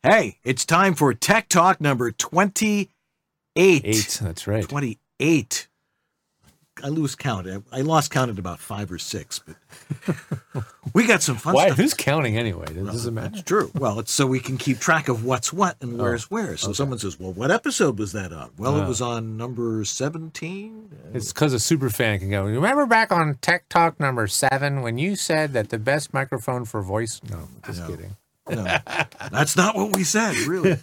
Hey, it's time for Tech Talk number 28. 8, that's right. 28. I lose count. I lost count at about 5 or 6, but we got some fun stuff. Who's counting anyway? Does it matter? That's true. Well, it's so we can keep track of what's what and where's where. So someone says, well, what episode was that on? Well, it was on number 17. It's because a super fan can go, remember back on Tech Talk number 7 when you said that the best microphone for voice? No, just kidding. No, that's not what we said, really.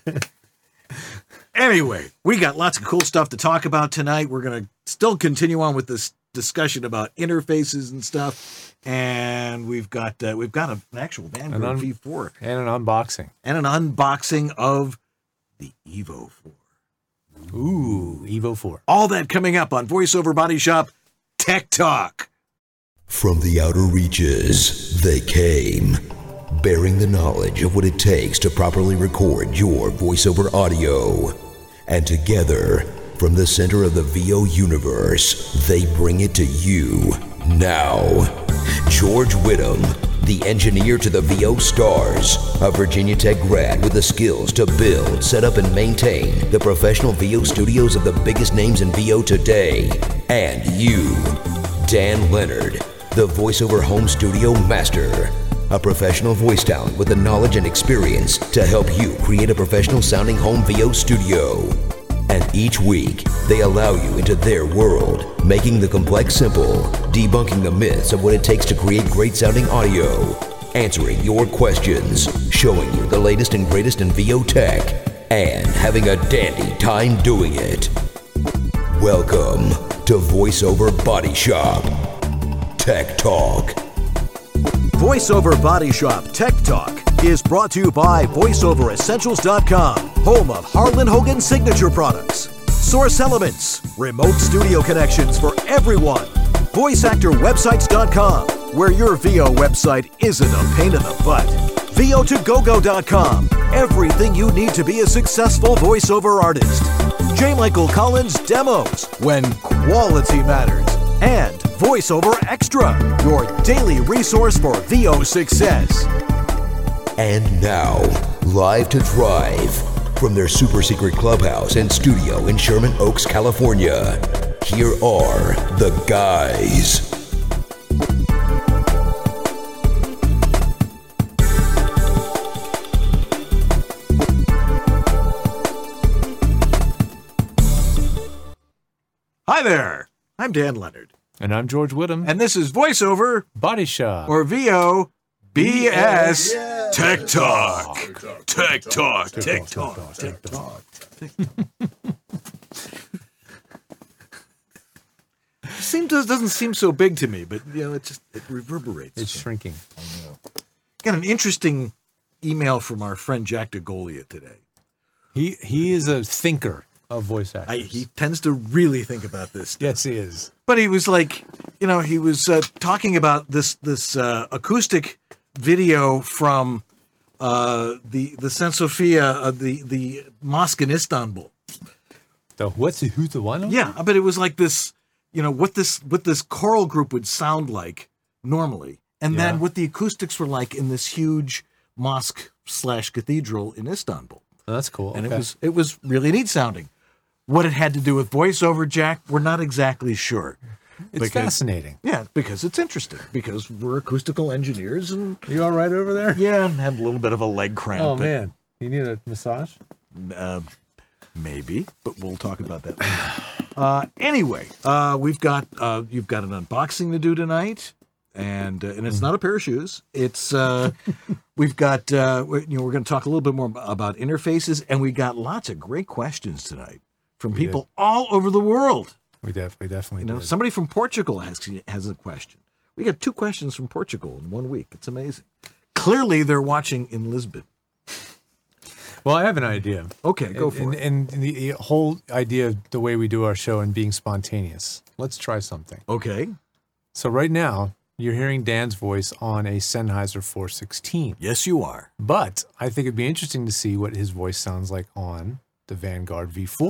Anyway, we got lots of cool stuff to talk about tonight. We're going to still continue on with this discussion about interfaces and stuff. And we've got an actual Vanguard V4. And an unboxing. And an unboxing of the Evo 4. Ooh, Evo 4. All that coming up on VoiceOver Body Shop Tech Talk. From the outer reaches, they came, bearing the knowledge of what it takes to properly record your voiceover audio. And together, from the center of the VO universe, they bring it to you now. George Whittam, the engineer to the VO stars, a Virginia Tech grad with the skills to build, set up, and maintain the professional VO studios of the biggest names in VO today. And you, Dan Leonard, the voiceover home studio master. A professional voice talent with the knowledge and experience to help you create a professional sounding home VO studio. And each week, they allow you into their world, making the complex simple, debunking the myths of what it takes to create great sounding audio, answering your questions, showing you the latest and greatest in VO tech, and having a dandy time doing it. Welcome to VoiceOver Body Shop Tech Talk. VoiceOver Body Shop Tech Talk is brought to you by VoiceOverEssentials.com, home of Harlan Hogan signature products, Source Elements, remote studio connections for everyone, VoiceActorWebsites.com, where your VO website isn't a pain in the butt, VO2GoGo.com, everything you need to be a successful voiceover artist, J. Michael Collins Demos, when quality matters, and VoiceOver Extra, your daily resource for VO success. And now, live to drive from their super secret clubhouse and studio in Sherman Oaks, California, here are the guys. Hi there, I'm Dan Leonard. And I'm George Whittam. And this is VoiceOver Body Shop. or VO BS Tech Talk. Tech Talk. Tech Talk. Tech Talk. Doesn't seem so big to me, but it reverberates. It's shrinking. I know. Got an interesting email from our friend Jack DeGolia today. He is a thinker of voice actors. He tends to really think about this stuff. Yes, he is. But he was like, he was talking about this acoustic video from the St. Sophia, the mosque in Istanbul. Who's the one? Yeah, but it was like this, what this choral group would sound like normally, and then what the acoustics were like in this huge mosque/cathedral in Istanbul. Oh, that's cool. And it was really neat sounding. What it had to do with voiceover, Jack, we're not exactly sure. It's fascinating. Yeah, because it's interesting. Because we're acoustical engineers, and you all right over there? Yeah, and have a little bit of a leg cramp. Oh man, you need a massage? Maybe, but we'll talk about that later. Anyway, you've got an unboxing to do tonight, and it's not a pair of shoes. It's we've got we're going to talk a little bit more about interfaces, and we got lots of great questions tonight from people all over the world. We definitely did. Somebody from Portugal has a question. We got 2 questions from Portugal in 1 week. It's amazing. Clearly, they're watching in Lisbon. Well, I have an idea. Okay, go for it. And the whole idea of the way we do our show and being spontaneous. Let's try something. Okay. So right now, you're hearing Dan's voice on a Sennheiser 416. Yes, you are. But I think it'd be interesting to see what his voice sounds like on the Vanguard V4.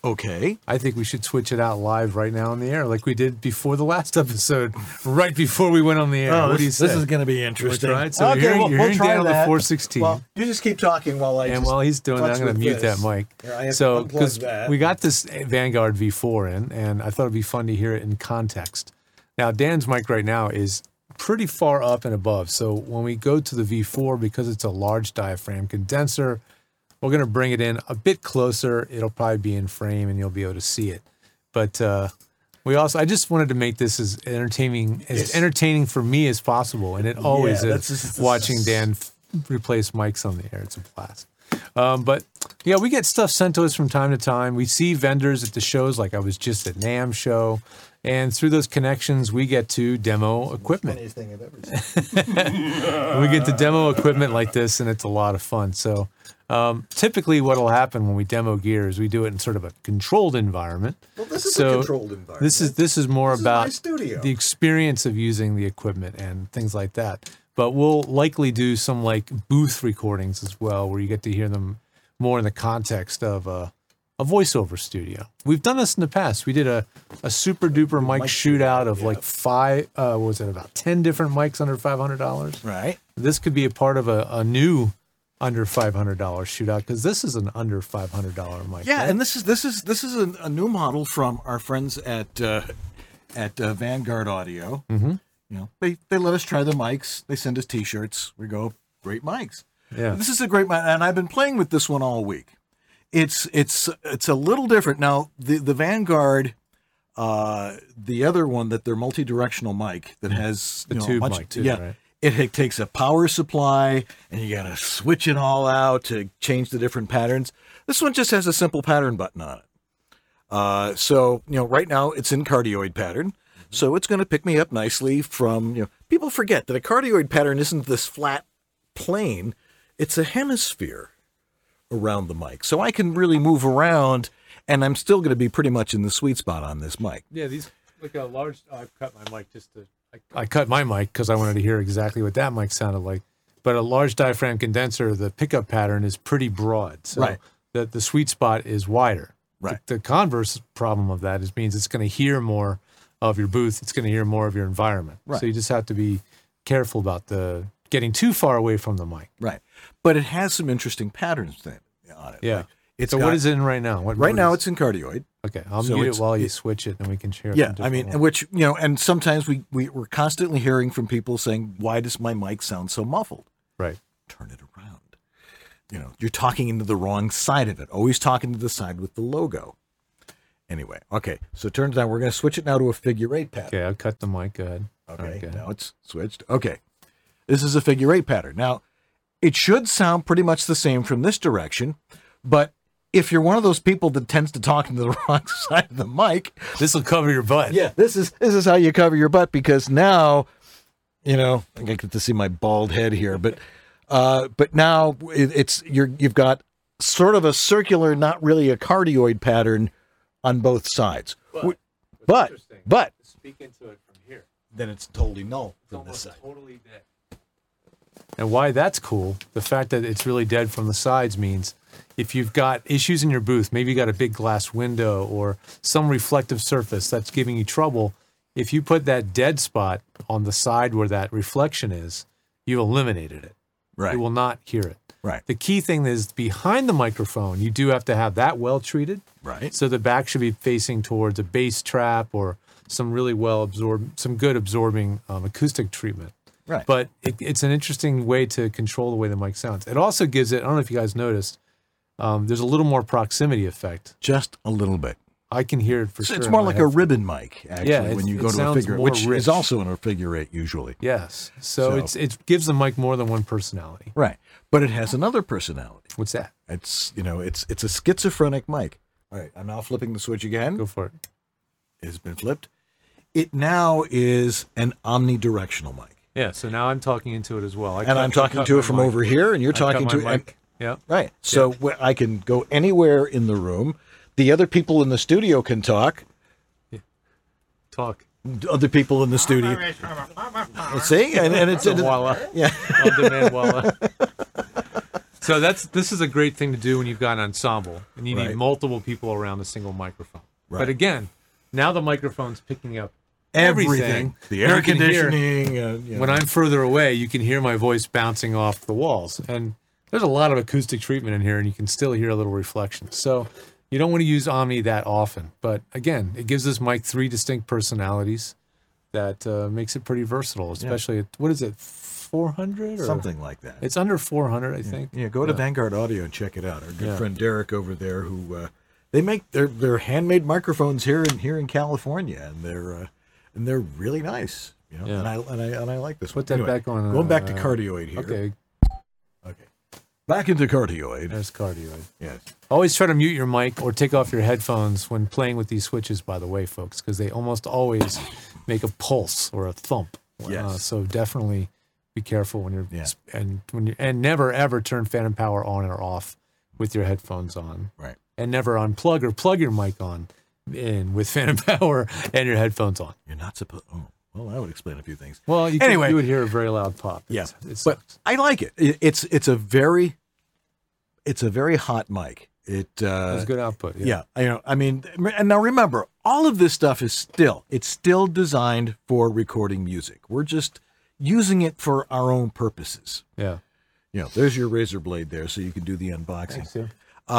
Okay. I think we should switch it out live right now on the air, like we did before the last episode, right before we went on the air. What do you say? This is going to be interesting. Right? So you're hearing try Dan on the that. 416. Well, you just keep talking while I. And while he's doing that, I'm going to mute that mic. So, because we got this Vanguard V4 in, and I thought it'd be fun to hear it in context. Now, Dan's mic right now is pretty far up and above. So when we go to the V4, because it's a large diaphragm condenser, we're going to bring it in a bit closer. It'll probably be in frame, and you'll be able to see it. But I just wanted to make this as entertaining for me as possible, and it always is. Watching Dan replace mics on the air, it's a blast. But yeah, we get stuff sent to us from time to time. We see vendors at the shows, like I was just at NAMM show, and through those connections, we get to demo equipment. Funniest thing I've ever seen. We get to demo equipment like this, and it's a lot of fun. So typically what will happen when we demo gear is we do it in sort of a controlled environment. Well, this is a controlled environment. This is more about my studio. The experience of using the equipment and things like that. But we'll likely do some like booth recordings as well, where you get to hear them more in the context of a voiceover studio. We've done this in the past. We did a super duper mic shootout of like about 10 different mics under $500. Right. This could be a part of a new under $500 shootout, because this is an under $500 mic. Yeah, right? and this is a new model from our friends at Vanguard Audio. Mm-hmm. You know, they let us try the mics. They send us T-shirts. We go, great mics. Yeah. This is a great mic, and I've been playing with this one all week. It's a little different now. The Vanguard, the other one, that their multi-directional mic that has the tube mic too, right? It takes a power supply, and you got to switch it all out to change the different patterns. This one just has a simple pattern button on it. So, right now it's in cardioid pattern. So it's going to pick me up nicely from, people forget that a cardioid pattern isn't this flat plane. It's a hemisphere around the mic. So I can really move around, and I'm still going to be pretty much in the sweet spot on this mic. Yeah, these like a large. I've cut my mic I cut my mic because I wanted to hear exactly what that mic sounded like. But a large diaphragm condenser, the pickup pattern is pretty broad, so the sweet spot is wider. Right. The converse problem of that means it's going to hear more of your booth. It's going to hear more of your environment. Right. So you just have to be careful about getting too far away from the mic. Right. But it has some interesting patterns on it. Yeah. Like what is it in right now? Right now it's in cardioid. Okay, I'll mute it while you switch it, and we can share it. Yeah, I mean, and sometimes we're constantly hearing from people saying, why does my mic sound so muffled? Right. Turn it around. You're talking into the wrong side of it. Always talking to the side with the logo. Anyway, okay, so it turns out we're going to switch it now to a figure 8 pattern. Okay, I'll cut the mic. Go ahead. Okay, now it's switched. Okay, this is a figure 8 pattern. Now, it should sound pretty much the same from this direction, but if you're one of those people that tends to talk into the wrong side of the mic, this will cover your butt. Yeah, this is how you cover your butt, because now, I get to see my bald head here, but now you've got sort of a circular, not really a cardioid pattern on both sides. But speak into it from here. Then it's totally null from this side. Totally dead. And why that's cool, the fact that it's really dead from the sides means if you've got issues in your booth, maybe you got a big glass window or some reflective surface that's giving you trouble, if you put that dead spot on the side where that reflection is, you eliminated it. Right. You will not hear it. Right. The key thing is behind the microphone, you do have to have that well treated. Right. So the back should be facing towards a bass trap or some really some good absorbing acoustic treatment. Right. But it's an interesting way to control the way the mic sounds. It also gives it, I don't know if you guys noticed, there's a little more proximity effect. Just a little bit. I can hear it for sure. It's more like a ribbon mic, actually, when you go to a figure, which rich. is also in a figure 8 usually. Yes. So it gives the mic more than one personality. Right. But it has another personality. What's that? It's a schizophrenic mic. All right, I'm now flipping the switch again. Go for it. It's been flipped. It now is an omnidirectional mic. Yeah, so now I'm talking into it as well. I'm talking to it from over here, and you're talking to it. Yeah. Right. So I can go anywhere in the room. The other people in the studio can talk. Yeah. Talk. Other people in the studio. See? And it's Walla. Yeah. On demand Walla. So this is a great thing to do when you've got an ensemble and you Right. need multiple people around a single microphone. Right. But again, now the microphone's picking up Everything. The air You can hear- conditioning. When I'm further away, you can hear my voice bouncing off the walls. And there's a lot of acoustic treatment in here, and you can still hear a little reflection. So you don't want to use Omni that often. But again, it gives this mic 3 distinct personalities that makes it pretty versatile, especially at, what is it, 400? Or? something like that. It's under 400, I think. Yeah, go to Vanguard Audio and check it out. Our good friend Derek over there, who they make their handmade microphones here in California, and they're really nice. You know, and I like this Put one. that back on. Going back to Cardioid here. Okay, Back into Cardioid. there's Cardioid. Yes. Always try to mute your mic or take off your headphones when playing with these switches, by the way, folks, because they almost always make a pulse or a thump. Yes. So definitely be careful when you're and never ever turn phantom power on or off with your headphones on. Right. And never unplug or plug your mic on in with phantom power and your headphones on. You're not supposed. Oh, well, that would explain a few things. Well, Anyway. you would hear a very loud pop. Yeah, It but sucks. I like it. It's a very hot mic. It It's good output. yeah. I mean, and now remember, all of this stuff is still designed for recording music. We're just using it for our own purposes. Yeah. You know, there's your razor blade there, so you can do the unboxing. Thanks,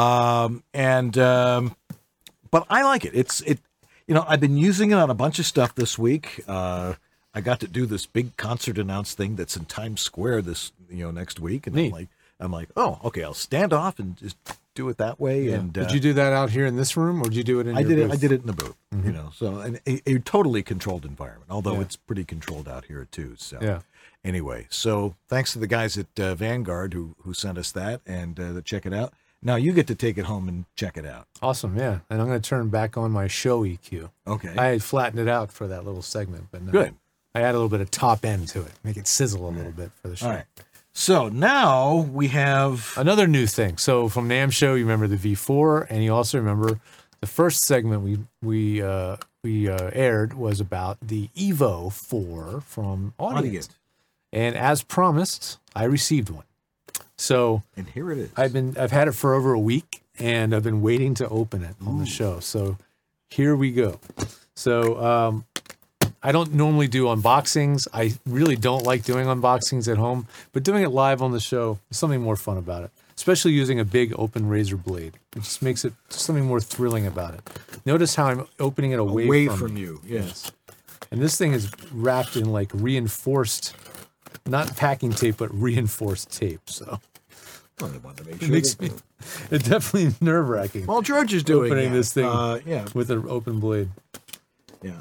yeah. But I like it. I've been using it on a bunch of stuff this week. I got to do this big concert announce thing that's in Times Square next week, and Neat. I'm like, oh, okay, I'll stand off and just do it that way. Yeah. And did you do that out here in this room, or did you do it in? I your did it. booth? I did it in the booth. So a totally controlled environment. Although it's pretty controlled out here too. So Yeah. anyway, so thanks to the guys at Vanguard who sent us that and check it out. Now you get to take it home and check it out. Awesome, yeah. And I'm going to turn back on my show EQ. Okay. I had flattened it out for that little segment, but no, Good. I add a little bit of top end to it, make it sizzle a little bit for the show. All right. So now we have Another new thing. So from NAMM show, you remember the V4, and you also remember the first segment we aired was about the Evo 4 from Audient. And as promised, I received one. So and here it is. I've had it for over a week, and I've been waiting to open it on the show. So here we go. So I don't normally do unboxings. I really don't like doing unboxings at home, but doing it live on the show is something more fun about it, especially using a big open razor blade. It just makes it something more thrilling about it. Notice how I'm opening it away from you. Yes. And this thing is wrapped in like reinforced, not packing tape, but reinforced tape. So Well, I wanted to make it sure makes that- me, it's definitely nerve-wracking. Well, George is doing opening that. this thing Yeah. with an open blade. Yeah.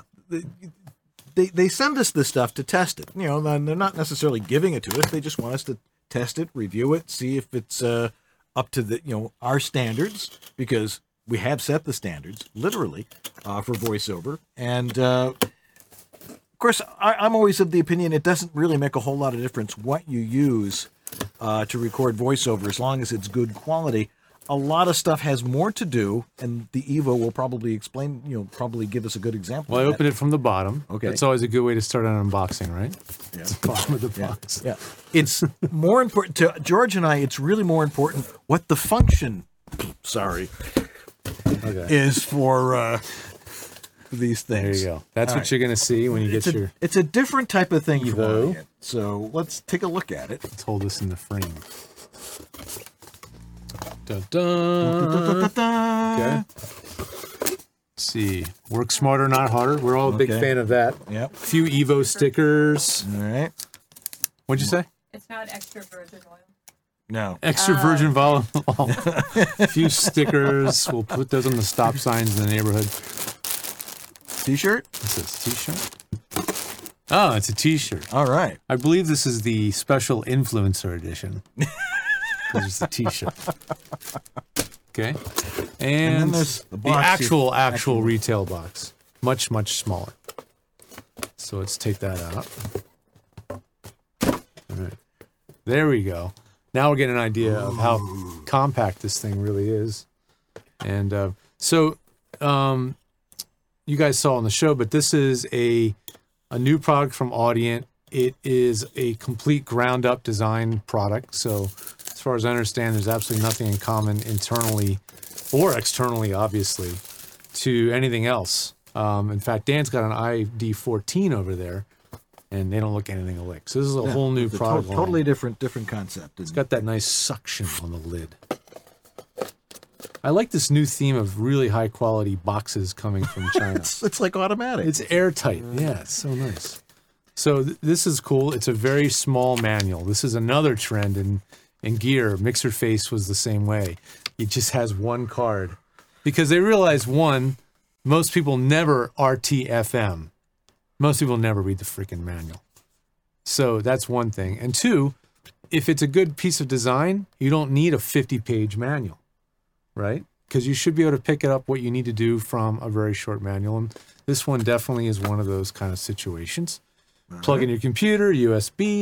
They send us this stuff to test it. You know, and they're not necessarily giving it to us. They just want us to test it, review it, see if it's up to our standards, because we have set the standards literally for voiceover. And of course, I'm always of the opinion it doesn't really make a whole lot of difference what you use to record voiceover, as long as it's good quality. A lot of stuff has more to do, and the Evo will probably explain, probably give us a good example. Well, I of that. opened it from the bottom. Okay. That's always a good way to start an unboxing, right? Yeah. It's the bottom of the box. Yeah. It's more important to George and I. It's really more important what the function, is for these There things. you go. That's All what right. you're going to see when you get your... It's a different type of thing from Evo. Audient. So let's take a look at it. Let's hold this in the frame. Dun, dun. Okay. Let's see. Work smarter, not harder. We're all a big Okay. fan of that. Yep. A few Evo stickers. All right. What'd you say? It's not extra virgin oil. No. Extra virgin olive oil. A few stickers. We'll put those on the stop signs in the neighborhood. T-shirt. What's this? T-shirt? Oh, it's a T-shirt. All right. I believe this is the special influencer edition. Because it's a T-shirt. Okay. And then there's the the box here. actual retail box. Much, much smaller. So let's take that out. All right. There we go. Now we're getting an idea of how compact this thing really is. And you guys saw on the show, but this is a new product from Audient. It is a complete ground-up design product. So as far as I understand, there's absolutely nothing in common internally or externally, obviously, to anything else. In fact, Dan's got an ID14 over there, and they don't look anything alike. So this is a whole new product. Totally different concept. It's got that nice suction on the lid. I like this new theme of really high quality boxes coming from China. It's like automatic. It's airtight. Yeah, it's so nice. So this is cool. It's a very small manual. This is another trend in gear. Mixer Face was the same way. It just has one card. Because they realize, one, most people never RTFM. Most people never read the freaking manual. So that's one thing. And two, if it's a good piece of design, you don't need a 50-page manual, right? Because you should be able to pick it up what you need to do from a very short manual. And this one definitely is one of those kind of situations. Plug in your computer, USB,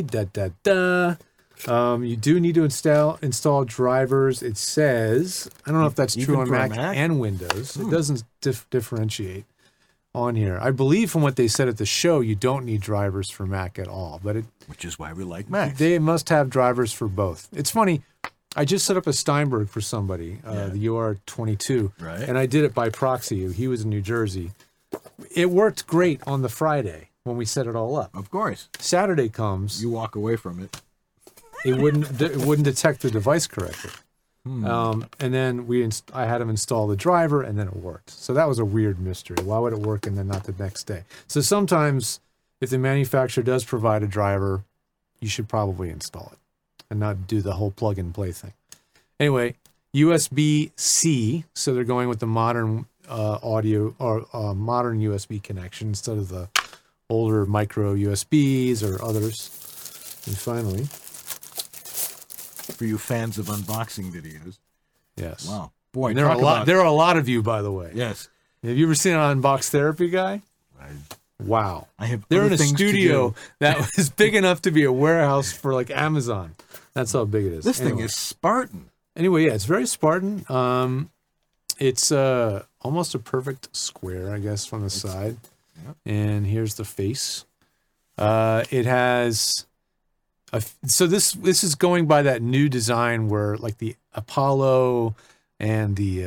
you do need to install drivers. It says, I don't know if that's true on Mac and Windows. It doesn't differentiate on here. I believe from what they said at the show, you don't need drivers for Mac at all. Which is why we like Mac. They must have drivers for both. It's funny. I just set up a Steinberg for somebody, the UR22, and I did it by proxy. He was in New Jersey. It worked great on the Friday when we set it all up. Of course. Saturday comes. You walk away from it. It wouldn't detect the device correctly. And then I had him install the driver, and then it worked. So that was a weird mystery. Why would it work and then not the next day? So sometimes, if the manufacturer does provide a driver, you should probably install it and not do the whole plug-and-play thing. Anyway, USB-C. So they're going with the modern audio or modern USB connection instead of the older micro USBs or others. And finally, for you fans of unboxing videos. Yes. Wow. Boy, there are a lot of you, by the way. Yes. Have you ever seen an Unbox Therapy guy? Wow. They're in a studio that was big enough to be a warehouse for like Amazon. That's how big it is. This thing is Spartan. Anyway, yeah, it's very Spartan. It's almost a perfect square, I guess, from the side. Yep. And here's the face. It has so this is going by that new design where like the Apollo and the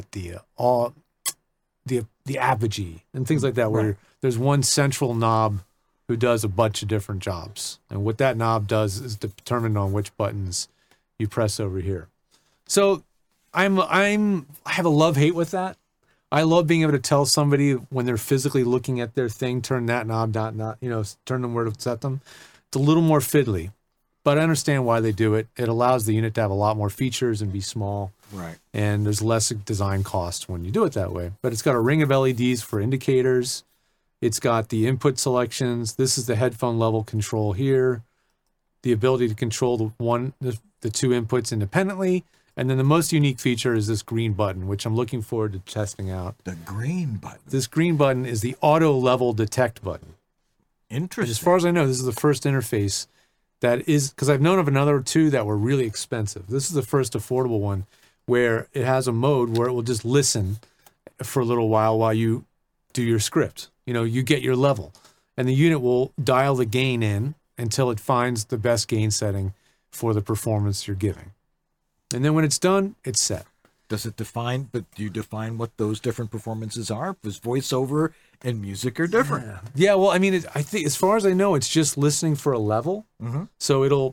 Apogee and things like that, where there's one central knob who does a bunch of different jobs, and what that knob does is determined on which buttons you press over here. So I have a love-hate with that. I love being able to tell somebody when they're physically looking at their thing, turn that knob, turn them where to set them. It's a little more fiddly, but I understand why they do it. It allows the unit to have a lot more features and be small. Right. And there's less design cost when you do it that way. But it's got a ring of LEDs for indicators. It's got the input selections. This is the headphone level control here. The ability to control the two inputs independently. And then the most unique feature is this green button, which I'm looking forward to testing out. The green button. This green button is the auto level detect button. Interesting. As far as I know, this is the first interface that is, because I've known of another two that were really expensive. This is the first affordable one where it has a mode where it will just listen for a little while you do your script. You get your level, and the unit will dial the gain in until it finds the best gain setting for the performance you're giving. And then when it's done, it's set. Do you define what those different performances are? Because voiceover and music are different. Yeah, well, I mean, I think as far as I know, it's just listening for a level. Mm-hmm. So it'll,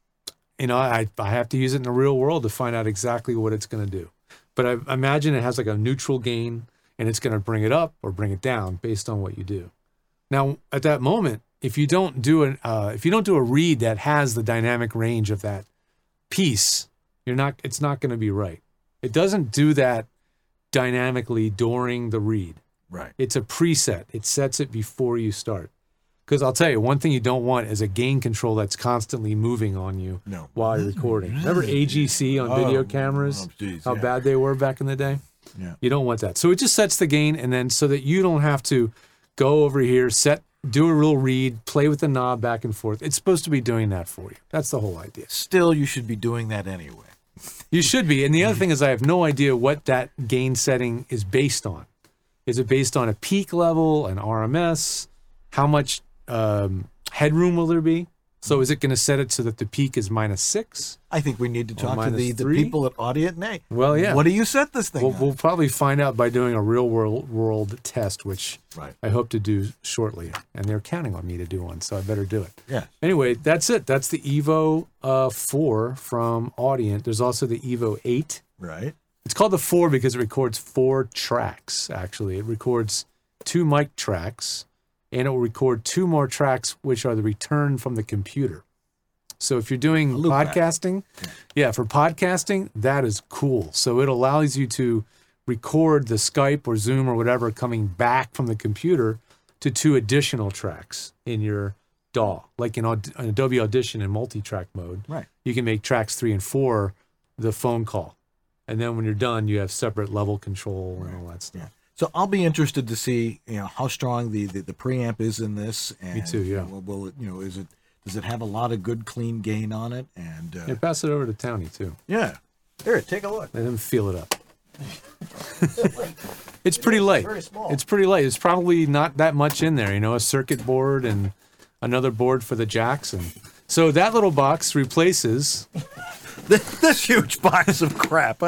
I have to use it in the real world to find out exactly what it's going to do. But I imagine it has like a neutral gain, and it's going to bring it up or bring it down based on what you do. Now, at that moment, if you don't do a read that has the dynamic range of that piece, it's not going to be right. It doesn't do that dynamically during the read. Right. It's a preset. It sets it before you start. Because I'll tell you, one thing you don't want is a gain control that's constantly moving on you while you're recording. Remember AGC on video cameras? How bad they were back in the day? Yeah. You don't want that. So it just sets the gain, and then so that you don't have to go over here, do a real read, play with the knob back and forth. It's supposed to be doing that for you. That's the whole idea. Still, you should be doing that anyway. You should be. And the other thing is I have no idea what that gain setting is based on. Is it based on a peak level, an RMS? How much headroom will there be? So is it going to set it so that the peak is -6? I think we need to talk to the -3? people at Audient Nay. Well, yeah. What do you set this thing on? We'll probably find out by doing a real world test, which Right. I hope to do shortly. And they're counting on me to do one, so I better do it. Yeah. Anyway, that's it. That's the Evo 4 from Audient. There's also the Evo 8. Right. It's called the 4 because it records 4 tracks, actually. It records 2 mic tracks, and it will record 2 more tracks, which are the return from the computer. So if you're doing podcasting, for podcasting, that is cool. So it allows you to record the Skype or Zoom or whatever coming back from the computer to 2 additional tracks in your DAW, like in Adobe Audition in multi-track mode. Right. You can make tracks 3 and 4 the phone call. And then when you're done, you have separate level control and all that stuff. Yeah. So I'll be interested to see, how strong the preamp is in this. And, Me too, yeah. Will it, does it have a lot of good clean gain on it? And Pass it over to Townie too. yeah, here, take a look. Let him feel it up. It's pretty light. Very small. It's pretty light. It's probably not that much in there. A circuit board and another board for the jacks, and so that little box replaces this huge box of crap.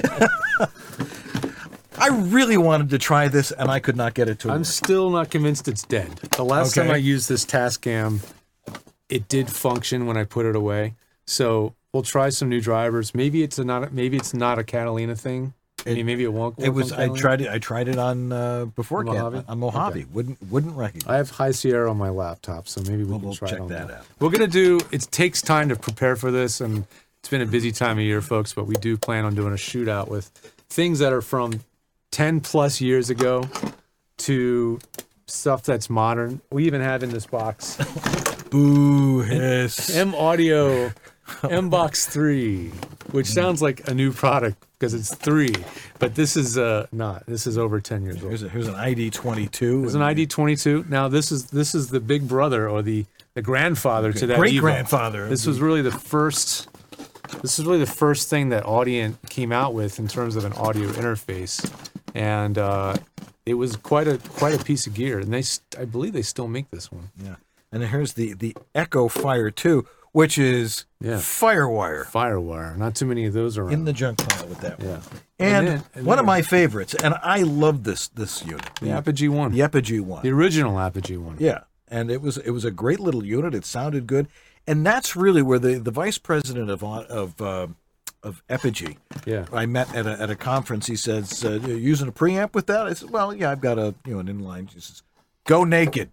I really wanted to try this, and I could not get it to work. I'm still not convinced it's dead. The last time I used this Tascam, it did function when I put it away. So we'll try some new drivers. Maybe it's not a Catalina thing. Maybe it won't work. It was. I tried it on before Mojave? on Mojave. Okay. Wouldn't recognize. I have High Sierra on my laptop, so maybe we'll try check it on that that. out. We're gonna do. It takes time to prepare for this, and it's been a busy time of year, folks. But we do plan on doing a shootout with things that are from 10 plus years ago to stuff that's modern. We even have in this box Boo hiss. M Audio M-Box 3, which sounds like a new product because it's 3, but this is not. This is over 10 years old. Here's an ID22. There's an ID22. Now this is the big brother or the grandfather to that great Evo. grandfather. This was really the first. This is really the first thing that Audient came out with in terms of an audio interface, and it was quite a piece of gear. And I believe they still make this one. Yeah. And then here's the Echo Fire 2, which is Firewire. Firewire. Not too many of those around. In the junk pile with that one. Yeah. And one of my favorites, and I love this unit. The Apogee 1. The Apogee 1. The original Apogee 1. Yeah. And it was a great little unit. It sounded good. And that's really where the vice president of Apogee, I met at a conference. He says, "You're using a preamp with that?" I said, "Well, yeah, I've got an inline." He says, "Go naked,"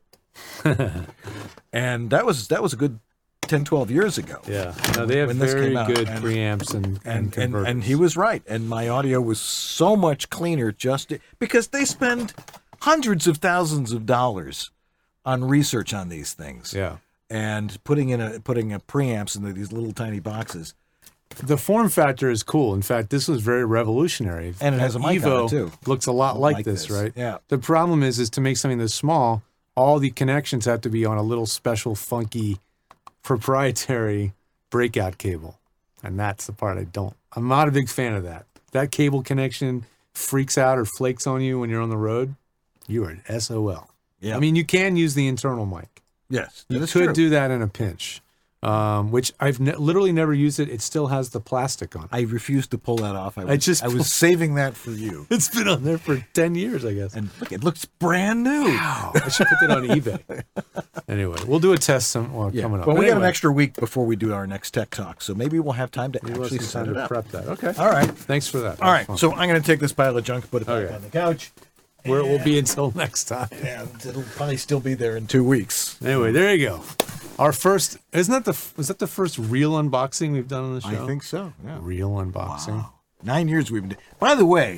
and that was a good 10, 12 years ago. Yeah, no, they have very good preamps and converters. And he was right. And my audio was so much cleaner just because they spend hundreds of thousands of dollars on research on these things. Yeah. And putting a preamps in these little tiny boxes. The form factor is cool. In fact, this was very revolutionary. And it has a mic Evo on it too. Looks a lot like this, right? Yeah. The problem is to make something this small, all the connections have to be on a little special, funky, proprietary breakout cable, and that's the part I'm not a big fan of that. If that cable connection freaks out or flakes on you when you're on the road, you are an SOL. Yeah. I mean, you can use the internal mic. Yes, you could do that in a pinch, which I've literally never used it. It still has the plastic on it. I refused to pull that off. I was saving that for you. It's been on there for 10 years, I guess. And look, it looks brand new. Wow. I should put that on eBay. Anyway, we'll do a test coming up. Well, we got an extra week before we do our next Tech Talk, so maybe we'll have time to actually set it up. Prep that. Okay. All right. Thanks for that. All right. So I'm going to take this pile of junk, put it back on the couch. Where it will be until next time. And it'll probably still be there in 2 weeks. Anyway, there you go. Our first, was that the first real unboxing we've done on the show? I think so, yeah. Real unboxing. Wow. 9 years we've been doing. By the way,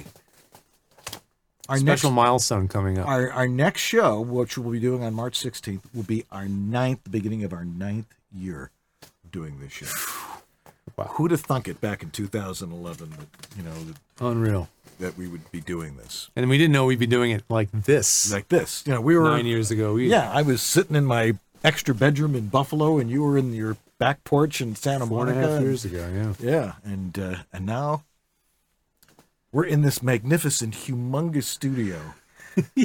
our special milestone coming up. Our next show, which we'll be doing on March 16th, will be the beginning of our 9th year of doing this show. Wow. Who'd have thunk it back in 2011 that, Unreal. That we would be doing this. And we didn't know we'd be doing it like this. We were 9 years ago. I was sitting in my extra bedroom in Buffalo, and you were in your back porch in Santa Monica. 4.5 years ago, yeah. Yeah, and now we're in this magnificent, humongous studio.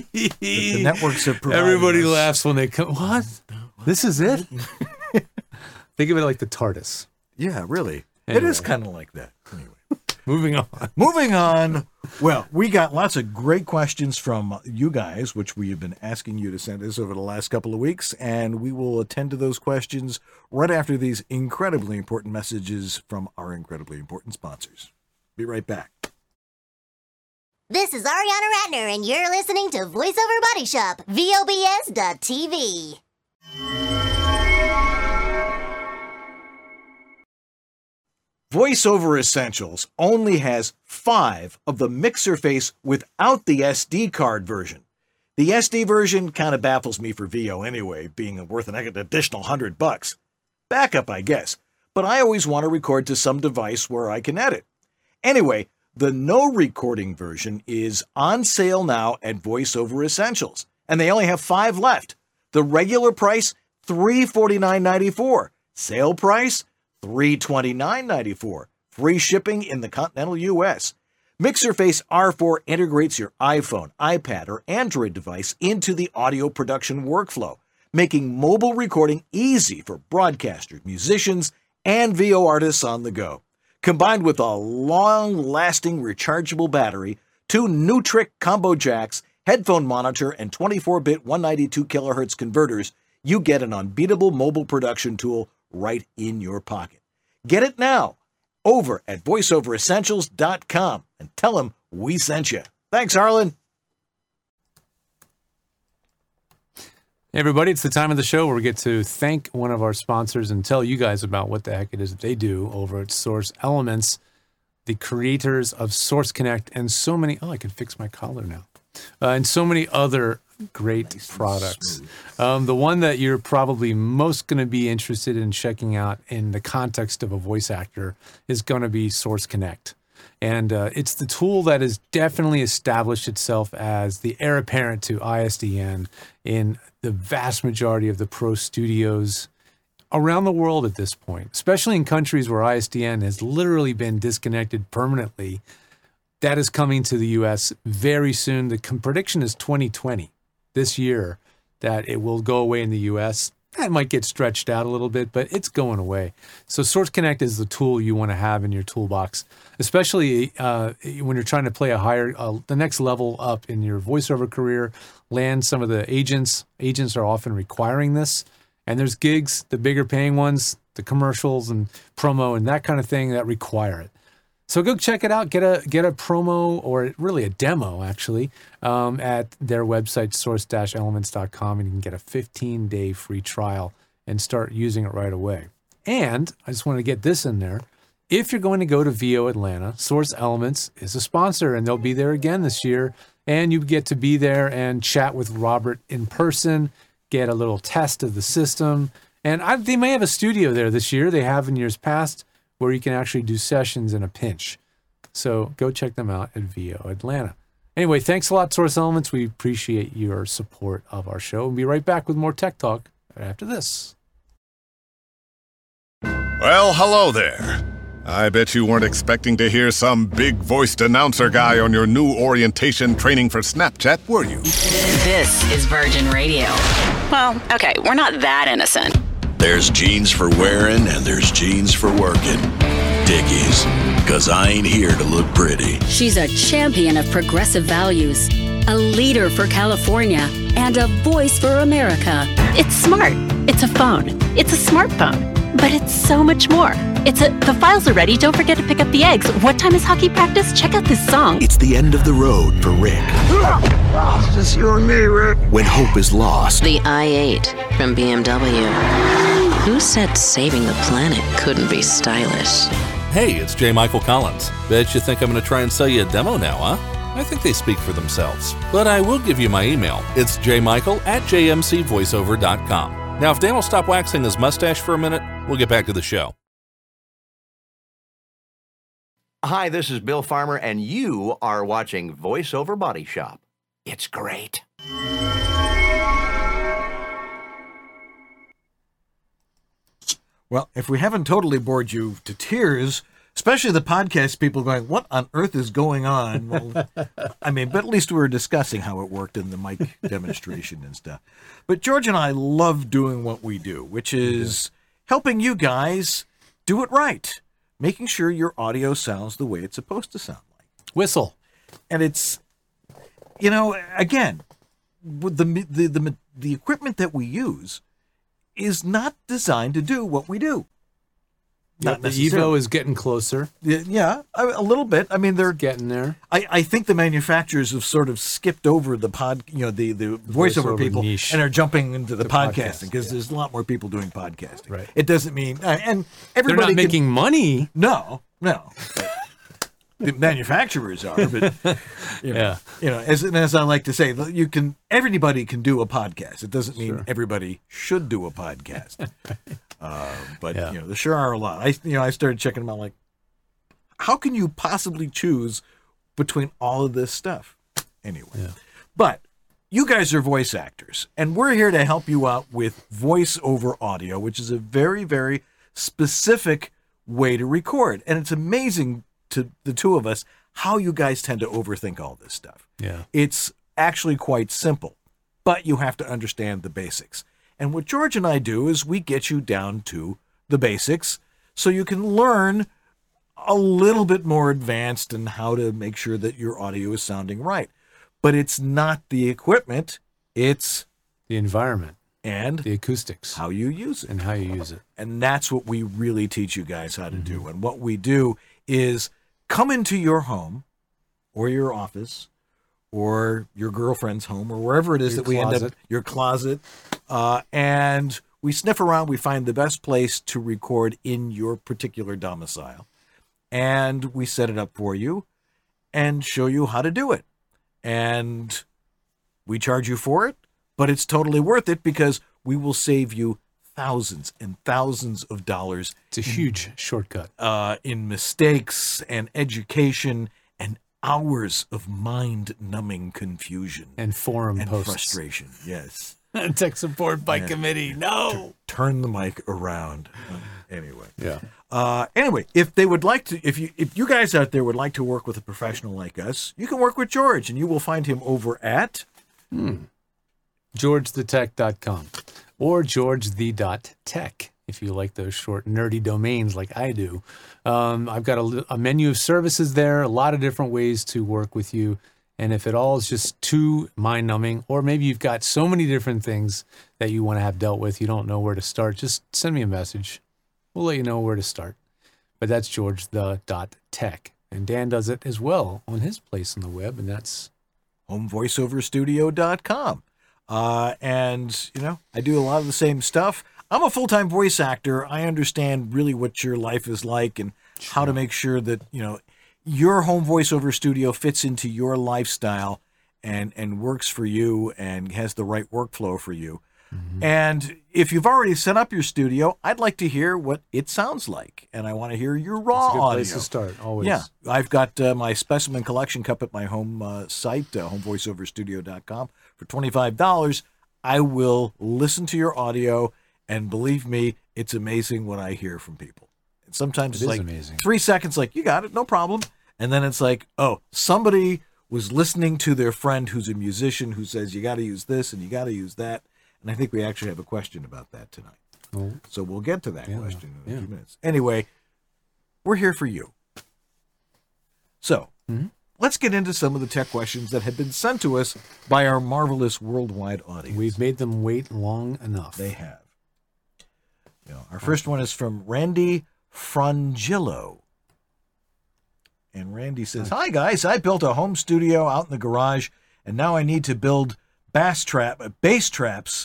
The networks have provided Everybody us. laughs when they come. What? This is it? Think of it like the TARDIS. Yeah, really. Anyway. It is kind of like that. Anyway. Moving on. Well, we got lots of great questions from you guys, which we have been asking you to send us over the last couple of weeks, and we will attend to those questions right after these incredibly important messages from our incredibly important sponsors. Be right back. This is Ariana Ratner, and you're listening to VoiceOver Body Shop, VOBS.TV. VoiceOver Essentials only has 5 of the mixer face without the SD card version. The SD version kind of baffles me for VO anyway, being worth an additional $100. Backup, I guess, but I always want to record to some device where I can edit. Anyway, the no recording version is on sale now at VoiceOver Essentials, and they only have 5 left. The regular price, $349.94. Sale price, $329.94. Free shipping in the continental U.S. MixerFace R4 integrates your iPhone, iPad, or Android device into the audio production workflow, making mobile recording easy for broadcasters, musicians, and VO artists on the go. Combined with a long-lasting rechargeable battery, 2 Nutric combo jacks, headphone monitor, and 24-bit 192 kHz converters, you get an unbeatable mobile production tool right in your pocket. Get it now over at voiceoveressentials.com and tell them we sent you. Thanks, Harlan. Hey everybody, it's the time of the show where we get to thank one of our sponsors and tell you guys about what the heck it is that they do over at Source Elements, the creators of Source Connect and so many, I can fix my collar now, and so many other great products. The one that you're probably most going to be interested in checking out in the context of a voice actor is going to be Source Connect. And it's the tool that has definitely established itself as the heir apparent to ISDN in the vast majority of the pro studios around the world at this point, especially in countries where ISDN has literally been disconnected permanently. That is coming to the U.S. very soon. The prediction is 2020, this year, that it will go away in the U.S. That might get stretched out a little bit, but it's going away. So Source Connect is the tool you want to have in your toolbox, especially when you're trying to play the next level up in your voiceover career, land some of the agents. Agents are often requiring this. And there's gigs, the bigger paying ones, the commercials and promo and that kind of thing that require it. So go check it out. Get a promo, or really a demo actually, at their website, source-elements.com, and you can get a 15-day free trial and start using it right away. And I just want to get this in there. If you're going to go to VO Atlanta, Source Elements is a sponsor, and they'll be there again this year. And you get to be there and chat with Robert in person, get a little test of the system. And they may have a studio there this year. They have in years past, where you can actually do sessions in a pinch. So go check them out at VO Atlanta. Anyway, thanks a lot, Source Elements. We appreciate your support of our show. We'll be right back with more Tech Talk right after this. Well, hello there. I bet you weren't expecting to hear some big-voiced announcer guy on your new orientation training for Snapchat, were you? This is Virgin Radio. Well, okay, we're not that innocent. There's jeans for wearing and there's jeans for working. Dickies, 'cause I ain't here to look pretty. She's a champion of progressive values, a leader for California, and a voice for America. It's smart. It's a phone. It's a smartphone. But it's so much more. The files are ready. Don't forget to pick up the eggs. What time is hockey practice? Check out this song. It's the end of the road for Rick. It's just you and me, Rick. When hope is lost. The i8 from BMW. Who said saving the planet couldn't be stylish? Hey, it's J. Michael Collins. Bet you think I'm going to try and sell you a demo now, huh? I think they speak for themselves. But I will give you my email. It's jmichael@jmcvoiceover.com. Now, if Dan will stop waxing his mustache for a minute, we'll get back to the show. Hi, this is Bill Farmer, and you are watching VoiceOver Body Shop. It's great. Well, if we haven't totally bored you to tears, especially the podcast people going, what on earth is going on? Well, but at least we were discussing how it worked in the mic demonstration and stuff. But George and I love doing what we do, which is helping you guys do it right, making sure your audio sounds the way it's supposed to sound like. Whistle. And it's, again, with the equipment that we use is not designed to do what we do. Not the Evo is getting closer. Yeah, a little bit. I mean, they're getting there. I think the manufacturers have sort of skipped over the the voiceover people niche. And are jumping into the podcasting because there's a lot more people doing podcasting. Right. It doesn't mean and everybody they're not making money. No. The manufacturers are, but as I like to say, everybody can do a podcast. It doesn't mean everybody should do a podcast. But there sure are a lot. I started checking them out. Like, how can you possibly choose between all of this stuff? Anyway, but you guys are voice actors, and we're here to help you out with voice over audio, which is a very, very specific way to record, and it's amazing to the two of us how you guys tend to overthink all this stuff. Yeah. It's actually quite simple, but you have to understand the basics. And what George and I do is we get you down to the basics so you can learn a little bit more advanced in how to make sure that your audio is sounding right. But it's not the equipment, it's the environment and the acoustics, how you use it. And how you use it. And that's what we really teach you guys how to do. And what we do is come into your home or your office or your girlfriend's home or wherever it is that we end up, your closet, and we sniff around, we find the best place to record in your particular domicile, and we set it up for you and show you how to do it. And we charge you for it, but it's totally worth it because we will save you thousands and thousands of dollars. It's a huge shortcut. In mistakes and education and hours of mind-numbing confusion. And forum and posts. Frustration, yes. Tech support by committee, no! Turn the mic around. Anyway. Yeah. Anyway, if they would like to, if you guys out there would like to work with a professional like us, you can work with George, and you will find him over at GeorgeTheTech.com or GeorgeThe.tech if you like those short nerdy domains like I do. I've got a menu of services there, a lot of different ways to work with you. And if it all is just too mind-numbing, or maybe you've got so many different things that you want to have dealt with, you don't know where to start, just send me a message. We'll let you know where to start. But that's GeorgeThe.tech. And Dan does it as well on his place on the web, and that's homevoiceoverstudio.com. And, I do a lot of the same stuff. I'm a full-time voice actor. I understand really what your life is like and how to make sure that, your home voiceover studio fits into your lifestyle and works for you and has the right workflow for you. Mm-hmm. And if you've already set up your studio, I'd like to hear what it sounds like. And I want to hear your raw audio. audio. Place to start, always. Yeah. I've got my specimen collection cup at my home site, homevoiceoverstudio.com. For $25, I will listen to your audio, and believe me, it's amazing what I hear from people. And sometimes it's like amazing. 3 seconds, like, you got it, no problem. And then it's like, oh, somebody was listening to their friend who's a musician who says, you got to use this and you got to use that. And I think we actually have a question about that tonight. Oh. So we'll get to that question in a few minutes. Anyway, we're here for you. So let's get into some of the tech questions that have been sent to us by our marvelous worldwide audience. We've made them wait long enough. They have. Our first one is from Randy Frangillo. And Randy says, hi, guys. I built a home studio out in the garage, and now I need to build bass traps. Bass traps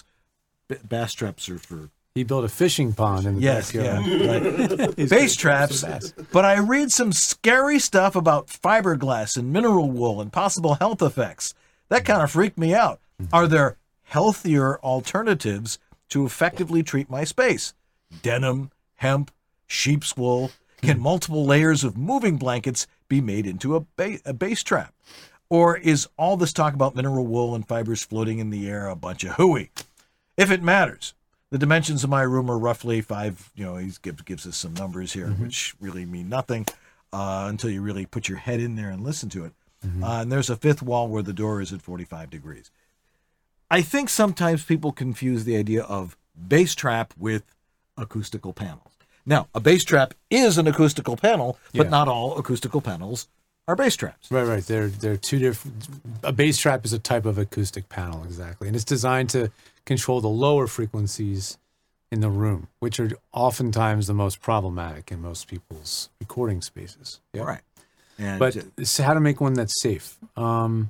are for... He built a fishing pond in the backyard. Yeah, right. Bass traps. But I read some scary stuff about fiberglass and mineral wool and possible health effects. That kind of freaked me out. Are there healthier alternatives to effectively treat my space? Denim, hemp, sheep's wool. Can multiple layers of moving blankets be made into a bass trap? Or is all this talk about mineral wool and fibers floating in the air a bunch of hooey? If it matters, the dimensions of my room are roughly 5, he gives us some numbers here, which really mean nothing until you really put your head in there and listen to it. And there's a 5th wall where the door is at 45 degrees. I think sometimes people confuse the idea of bass trap with acoustical panels. Now, a bass trap is an acoustical panel, but not all acoustical panels are bass traps. Right. They're two different. A bass trap is a type of acoustic panel, exactly, and it's designed to control the lower frequencies in the room, which are oftentimes the most problematic in most people's recording spaces. Yeah. Right. But it's how to make one that's safe. I've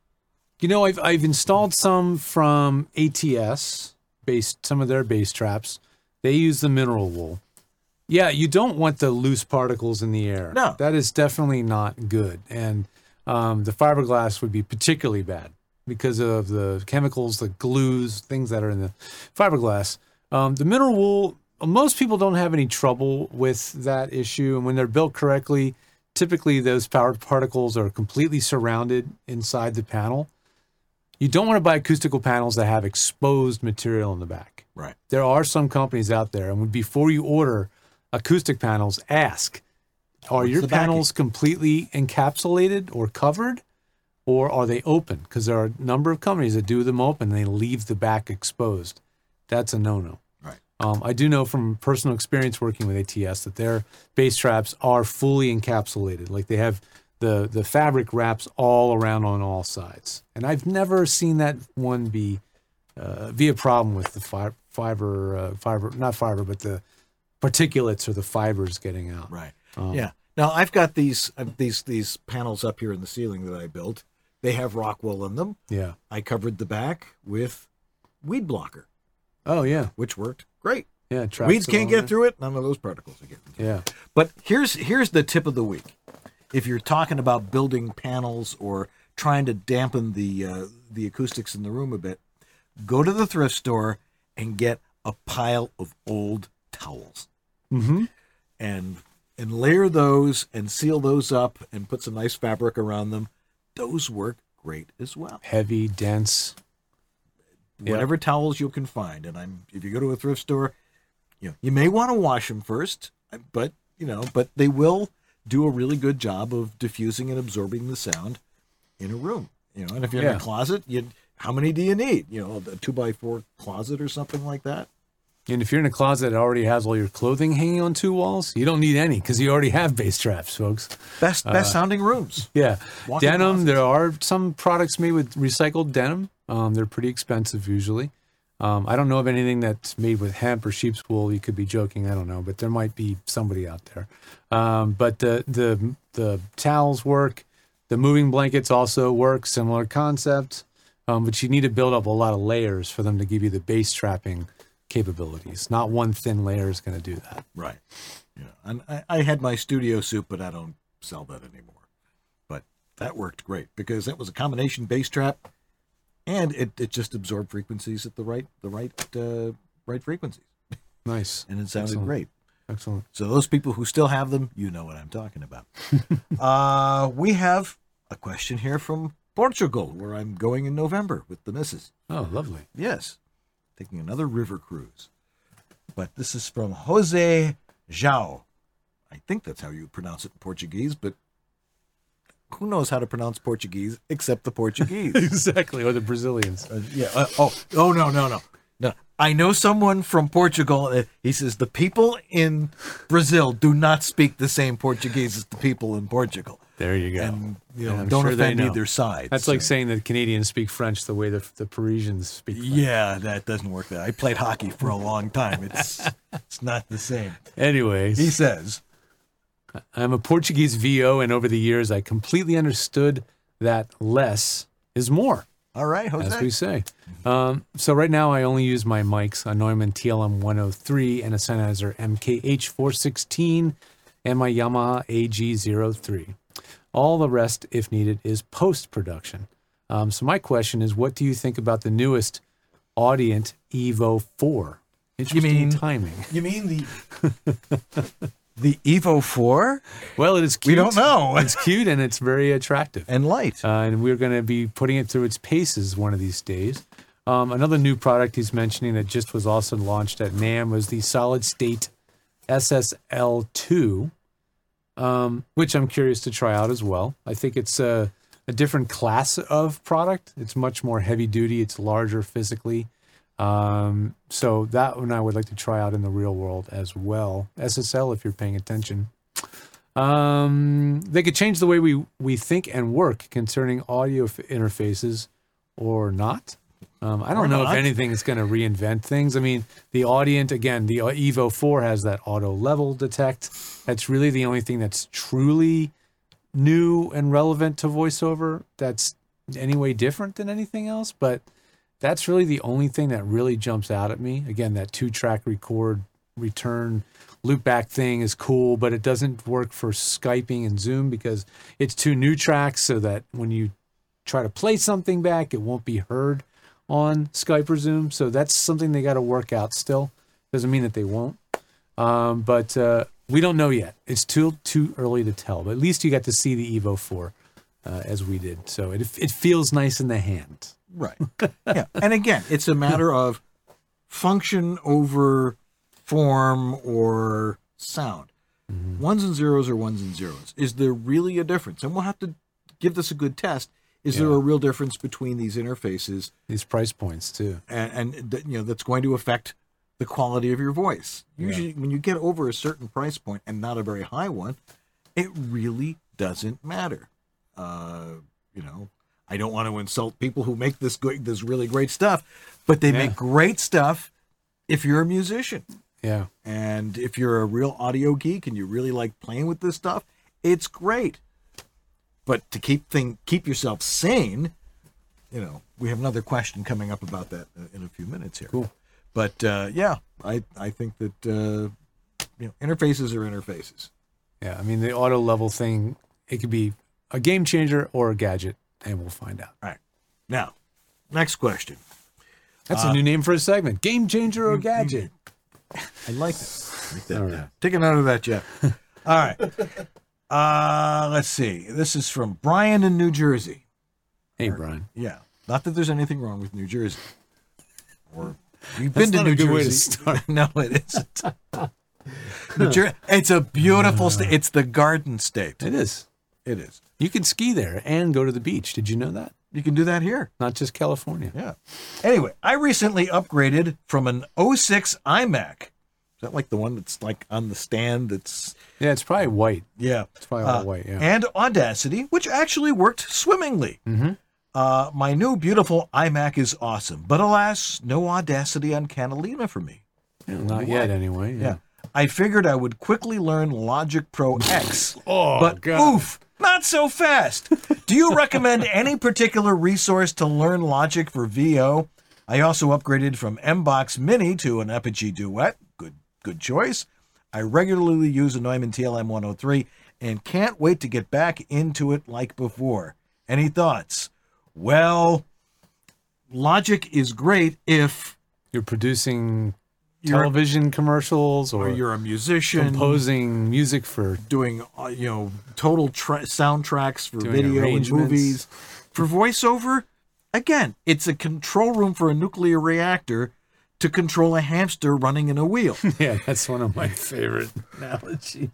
installed some from ATS, some of their bass traps. They use the mineral wool. Yeah, you don't want the loose particles in the air. No. That is definitely not good. And the fiberglass would be particularly bad because of the chemicals, the glues, things that are in the fiberglass. The mineral wool, most people don't have any trouble with that issue. And when they're built correctly, typically those power particles are completely surrounded inside the panel. You don't want to buy acoustical panels that have exposed material in the back. Right. There are some companies out there, and before you order acoustic panels, ask, are your panels completely encapsulated or covered, or are they open? Because there are a number of companies that do them open and they leave the back exposed. That's a no-no. Right. I do know from personal experience working with ATS that their bass traps are fully encapsulated. Like they have the fabric wraps all around on all sides. And I've never seen that one be a problem with the fiber, not fiber, but the particulates or the fibers getting out. Right. Yeah. Now I've got these panels up here in the ceiling that I built. They have rock wool in them. Yeah. I covered the back with weed blocker. Oh yeah. Which worked great. Yeah. Weeds can't get through it. None of those particles are getting through. Yeah. But here's the tip of the week. If you're talking about building panels or trying to dampen the acoustics in the room a bit, go to the thrift store and get a pile of old towels. Mm-hmm. And layer those and seal those up and put some nice fabric around them. Those work great as well. Heavy, dense. Whatever towels you can find. And if you go to a thrift store, you may want to wash them first, but they will do a really good job of diffusing and absorbing the sound in a room. And if you're in a closet, how many do you need? A 2x4 closet or something like that. And if you're in a closet that already has all your clothing hanging on two walls, you don't need any because you already have bass traps, folks. Best sounding rooms. Yeah. Walking denim, closets. there are some products made with recycled denim. They're pretty expensive usually. I don't know of anything that's made with hemp or sheep's wool. You could be joking, I don't know, but there might be somebody out there. But the towels work. The moving blankets also work, similar concept. But you need to build up a lot of layers for them to give you the bass trapping capabilities. Not one thin layer is going to do that. Right. Yeah. And I had my studio soup, but I don't sell that anymore. But that worked great because that was a combination bass trap, and it just absorbed frequencies at the right frequencies. Nice. And it sounded great. Excellent. So those people who still have them, you know what I'm talking about. We have a question here from Portugal, where I'm going in November with the missus. Oh, lovely. Yes. Taking another river cruise. But this is from Jose João. I think that's how you pronounce it in Portuguese, but who knows how to pronounce Portuguese except the Portuguese? Exactly, or the Brazilians. No. I know someone from Portugal. He says the people in Brazil do not speak the same Portuguese as the people in Portugal. There you go. And don't offend either side. That's like saying that Canadians speak French the way the Parisians speak French. Yeah, that doesn't work. That I played hockey for a long time. It's not the same. Anyways, he says, I'm a Portuguese VO, and over the years I completely understood that less is more. All right, Jose. As we say. So right now I only use my mics, a Neumann TLM 103 and a Sennheiser MKH 416 and my Yamaha AG03. All the rest, if needed, is post-production. So my question is, what do you think about the newest Audient Evo 4? Interesting timing. You mean the Evo 4? Well, it is cute. We don't know. It's cute and it's very attractive. And light. And we're going to be putting it through its paces one of these days. Another new product he's mentioning that just was also launched at NAMM was the Solid State SSL2, which I'm curious to try out as well. I think it's a different class of product. It's much more heavy duty. It's larger physically. So that one I would like to try out in the real world as well. SSL, if you're paying attention. They could change the way we think and work concerning audio interfaces or not. I don't know if anything is going to reinvent things. I mean, the Audient, again, the Evo 4 has that auto level detect. That's really the only thing that's truly new and relevant to voiceover that's any way different than anything else. But that's really the only thing that really jumps out at me. Again, that 2-track record, return, loop back thing is cool, but it doesn't work for Skyping and Zoom because it's 2 new tracks so that when you try to play something back, it won't be heard on Skype or Zoom. So that's something they got to work out still. Doesn't mean that they won't. But we don't know yet. It's too early to tell. But at least you got to see the Evo 4 as we did. So it feels nice in the hand. Right. Yeah. And again, it's a matter of function over form or sound. Ones and zeros are ones and zeros. Is there really a difference? And we'll have to give this a good test. Is there a real difference between these interfaces? These price points too. And that's going to affect the quality of your voice. Usually when you get over a certain price point and not a very high one, it really doesn't matter. I don't want to insult people who make this really great stuff, but they make great stuff if you're a musician. Yeah. And if you're a real audio geek and you really like playing with this stuff, it's great. But to keep yourself sane, we have another question coming up about that in a few minutes here. Cool. But I think that interfaces are interfaces. Yeah, I mean the auto level thing, it could be a game changer or a gadget, and we'll find out. All right. Now, next question. That's a new name for a segment. Game changer or gadget. I like that. All right. Take a note of that, Jeff. All right. Let's see. This is from Brian in New Jersey. Hey, Brian. Yeah. Not that there's anything wrong with New Jersey. Or you've been to New Jersey. Way to start. No, it isn't. It's a beautiful state. It's the Garden State. It is. It is. You can ski there and go to the beach. Did you know that? You can do that here. Not just California. Yeah. Anyway, I recently upgraded from an 06 iMac. Is that like the one that's like on the stand? Yeah, it's probably white. Yeah. It's probably all white, yeah. And Audacity, which actually worked swimmingly. Mm-hmm. My new beautiful iMac is awesome, but alas, no Audacity on Catalina for me. Yeah, not yet anyway. Yeah. I figured I would quickly learn Logic Pro X. God. Oof, not so fast. Do you recommend any particular resource to learn Logic for VO? I also upgraded from MBox Mini to an Apogee Duet. Good choice. I regularly use a Neumann TLM 103 and can't wait to get back into it like before. Any thoughts? Well, Logic is great if you're producing television commercials or you're a musician composing music for doing total soundtracks for video and movies. For voiceover, again, it's a control room for a nuclear reactor to control a hamster running in a wheel. Yeah, that's one of my favorite analogies.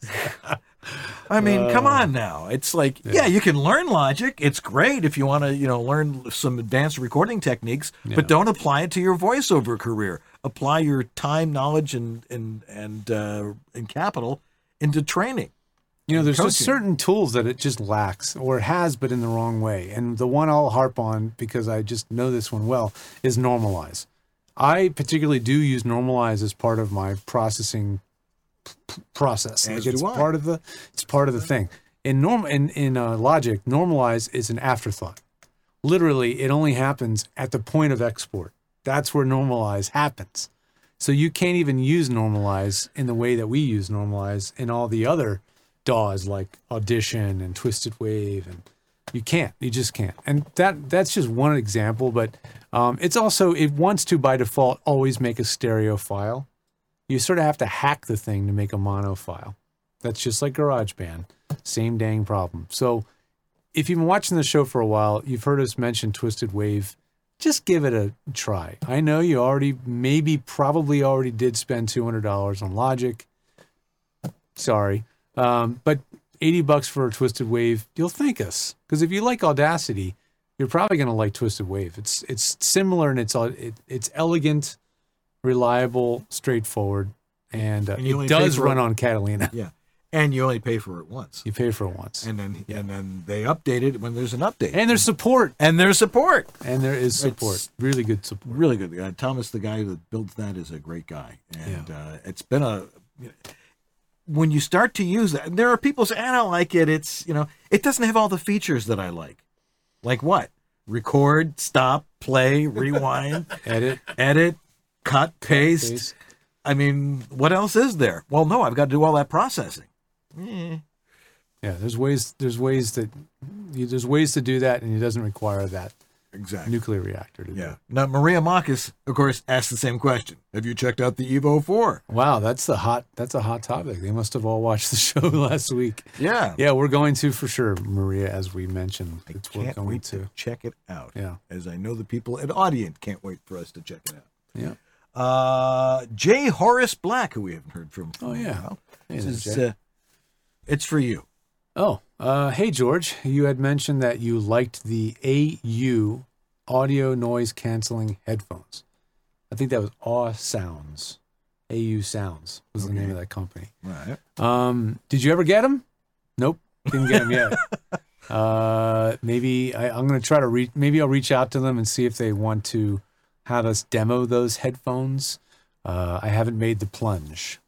I mean, come on now. It's like, you can learn Logic. It's great if you want to, learn some advanced recording techniques, but don't apply it to your voiceover career. Apply your time, knowledge, and capital into training. There's just certain tools that it just lacks, or it has, but in the wrong way. And the one I'll harp on, because I just know this one well, is Normalize. I particularly do use Normalize as part of my processing process. It's part of the thing. In Logic, Normalize is an afterthought. Literally, it only happens at the point of export. That's where Normalize happens. So you can't even use Normalize in the way that we use Normalize in all the other DAWs like Audition and Twisted Wave, and you just can't. And that's just one example, but it wants to by default always make a stereo file. You sort of have to hack the thing to make a mono file. That's just like GarageBand. Same dang problem. So if you've been watching the show for a while, you've heard us mention Twisted Wave. Just give it a try. I know you probably already did spend $200 on Logic. Sorry. But $80 for a Twisted Wave, you'll thank us. Because if you like Audacity, you're probably going to like Twisted Wave. It's similar and it's elegant, reliable, straightforward, and it does run on Catalina. Yeah, and you only pay for it once. You pay for it once, and then they update it when there's an update. And there's support. And there is support. Really good support. Really good. Thomas, the guy that builds that, is a great guy, and it's been when you start to use that, there are people say, I don't like it. It's, it doesn't have all the features that I like. Like what? Record, stop, play, rewind, edit, cut, paste. I mean, what else is there? Well, no, I've got to do all that processing. Yeah, there's ways to do that, and it doesn't require that nuclear reactor to do it. Now, Maria Marcus, of course, asked the same question. Have you checked out the Evo 4? Wow, that's a hot topic. They must have all watched the show last week. Yeah. Yeah, we're going to for sure, Maria, as we mentioned. We're going to check it out. Yeah. As I know the people at Audient can't wait for us to check it out. Yeah. J. Horace Black, who we haven't heard from. Oh, yeah. Hey, it's for you. Oh, hey, George. You had mentioned that you liked the AU audio noise canceling headphones. I think that was AU Sounds. AU Sounds was the name of that company. Right. Did you ever get them? Nope. Didn't get them yet. Maybe I'm going to try to maybe I'll reach out to them and see if they want to have us demo those headphones. I haven't made the plunge.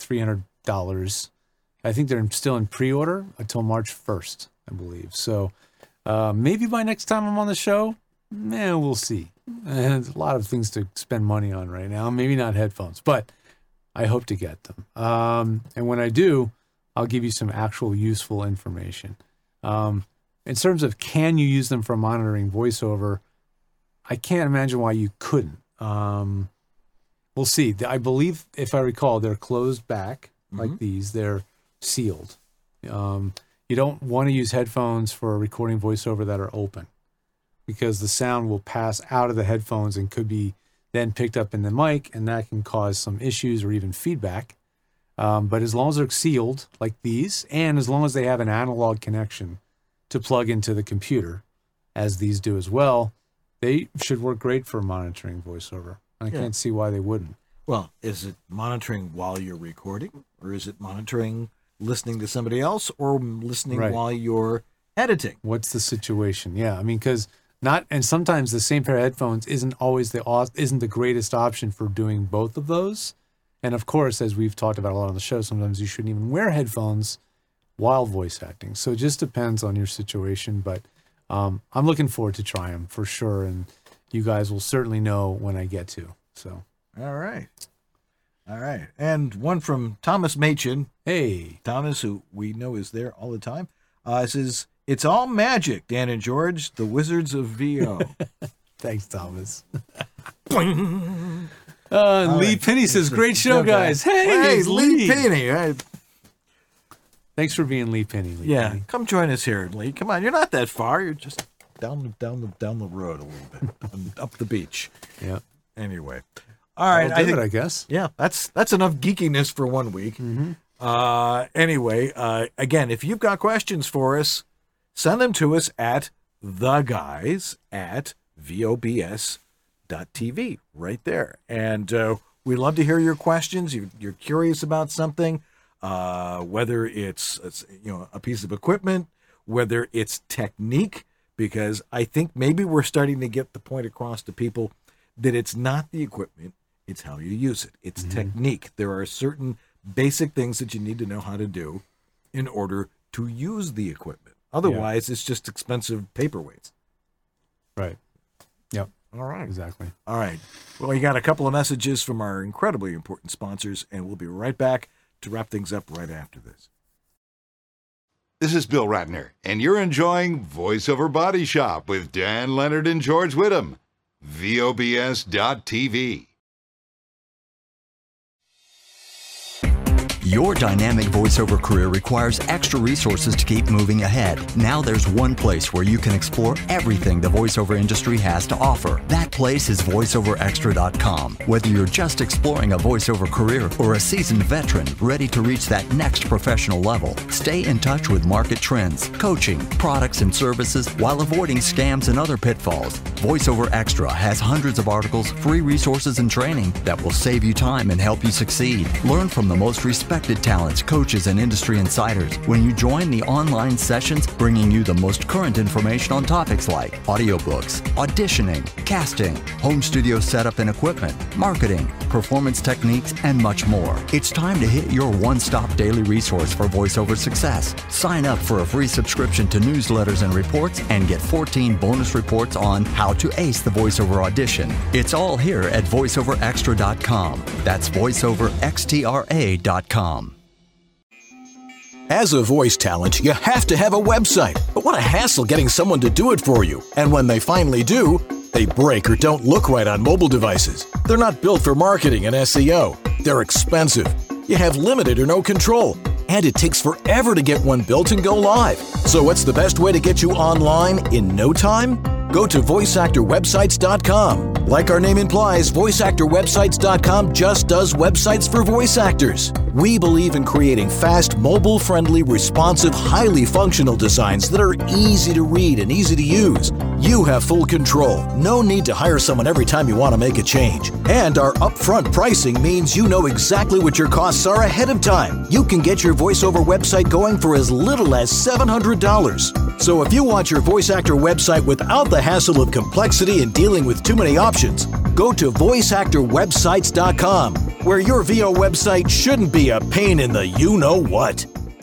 $300. I think they're still in pre-order until March 1st, I believe. So maybe by next time I'm on the show, we'll see. There's a lot of things to spend money on right now. Maybe not headphones, but I hope to get them. And when I do, I'll give you some actual useful information. In terms of can you use them for monitoring voiceover, I can't imagine why you couldn't. We'll see. I believe, if I recall, they're closed back like these. They're sealed. You don't want to use headphones for recording voiceover that are open, because the sound will pass out of the headphones and could be then picked up in the mic, and that can cause some issues or even feedback. But as long as they're sealed like these, and as long as they have an analog connection to plug into the computer, as these do as well, they should work great for monitoring voiceover. I can't see why they wouldn't. Well, is it monitoring while you're recording, or is it monitoring listening to somebody else, or listening while you're editing? What's the situation? Yeah, I mean, because and sometimes the same pair of headphones isn't always the greatest option for doing both of those. And of course, as we've talked about a lot on the show, sometimes you shouldn't even wear headphones while voice acting. So it just depends on your situation. But I'm looking forward to trying them for sure, and you guys will certainly know when I get to. So. All right. And one from Thomas Machin. Hey. Thomas, who we know is there all the time, says, it's all magic, Dan and George, the wizards of VO. Thanks, Thomas. Lee Penny says, great show, guys. Hey, Lee Penny. Thanks for being Lee Penny. Penny. Come join us here, Lee. Come on, you're not that far. You're just down the road a little bit, and up the beach. Yeah. Anyway. All right, I guess. Yeah, that's enough geekiness for 1 week. Anyway, again, if you've got questions for us, send them to us at theguys@vobs.tv, right there. And we love to hear your questions. You're curious about something, whether it's a piece of equipment, whether it's technique, because I think maybe we're starting to get the point across to people that it's not the equipment, it's how you use it. It's technique. There are certain basic things that you need to know how to do in order to use the equipment. Otherwise, it's just expensive paperweights. Right. Yep. All right. Exactly. All right. Well, we got a couple of messages from our incredibly important sponsors, and we'll be right back to wrap things up right after this. This is Bill Ratner, and you're enjoying VoiceOver Body Shop with Dan Leonard and George Whittam. VOBS.TV. Your dynamic voiceover career requires extra resources to keep moving ahead. Now there's one place where you can explore everything the voiceover industry has to offer. That place is voiceoverextra.com. Whether you're just exploring a voiceover career or a seasoned veteran ready to reach that next professional level, stay in touch with market trends, coaching, products, and services while avoiding scams and other pitfalls. VoiceOver Extra has hundreds of articles, free resources, and training that will save you time and help you succeed. Learn from the most respected talents, coaches, and industry insiders when you join the online sessions bringing you the most current information on topics like audiobooks, auditioning, casting, home studio setup and equipment, marketing, performance techniques, and much more. It's time to hit your one-stop daily resource for voiceover success. Sign up for a free subscription to newsletters and reports and get 14 bonus reports on how to ace the voiceover audition. It's all here at voiceoverextra.com. That's voiceoverextra.com. As a voice talent, you have to have a website. But what a hassle getting someone to do it for you. And when they finally do, they break or don't look right on mobile devices. They're not built for marketing and SEO. They're expensive. You have limited or no control. And it takes forever to get one built and go live. So what's the best way to get you online in no time? Go to voiceactorwebsites.com. Like our name implies, voiceactorwebsites.com just does websites for voice actors. We believe in creating fast, mobile-friendly, responsive, highly functional designs that are easy to read and easy to use. You have full control. No need to hire someone every time you want to make a change. And our upfront pricing means you know exactly what your costs are ahead of time. You can get your voiceover website going for as little as $700. So if you want your voice actor website without the hassle of complexity and dealing with too many options, go to voiceactorwebsites.com, where your VO website shouldn't be a pain in the you-know-what.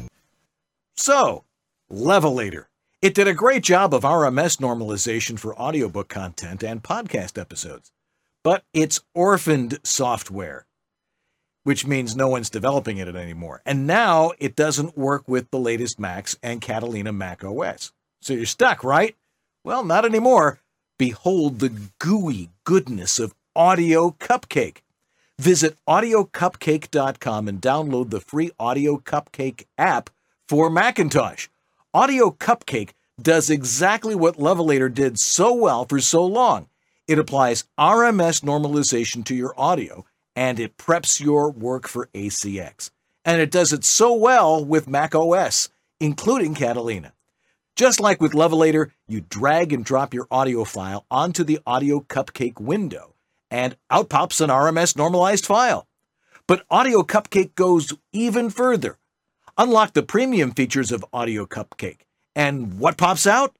So, Levelator. It did a great job of RMS normalization for audiobook content and podcast episodes. But it's orphaned software, which means no one's developing it anymore. And now it doesn't work with the latest Macs and Catalina Mac OS. So you're stuck, right? Well, not anymore. Behold the gooey goodness of Audio Cupcake. Visit audiocupcake.com and download the free Audio Cupcake app for Macintosh. Audio Cupcake does exactly what Levelator did so well for so long. It applies RMS normalization to your audio, and it preps your work for ACX. And it does it so well with Mac OS, including Catalina. Just like with Levelator, you drag and drop your audio file onto the Audio Cupcake window, and out pops an RMS normalized file. But Audio Cupcake goes even further. Unlock the premium features of Audio Cupcake. And what pops out?